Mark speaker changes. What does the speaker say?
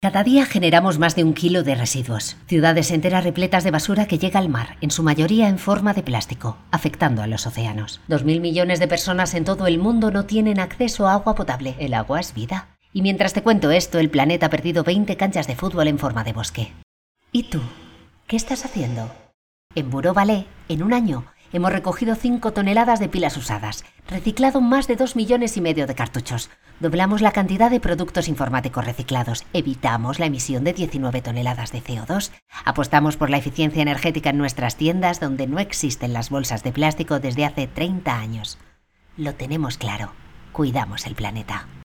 Speaker 1: Cada día generamos más de 1 kilo de residuos. Ciudades enteras repletas de basura que llega al mar, en su mayoría en forma de plástico, afectando a los océanos. 2.000 millones de personas en todo el mundo no tienen acceso a agua potable. El agua es vida. Y mientras te cuento esto, el planeta ha perdido 20 canchas de fútbol en forma de bosque. ¿Y tú? ¿Qué estás haciendo? En Buró Ballet, en un año, hemos recogido 5 toneladas de pilas usadas, reciclado más de 2,5 millones de cartuchos, doblamos la cantidad de productos informáticos reciclados, evitamos la emisión de 19 toneladas de CO2, apostamos por la eficiencia energética en nuestras tiendas donde no existen las bolsas de plástico desde hace 30 años. Lo tenemos claro, cuidamos el planeta.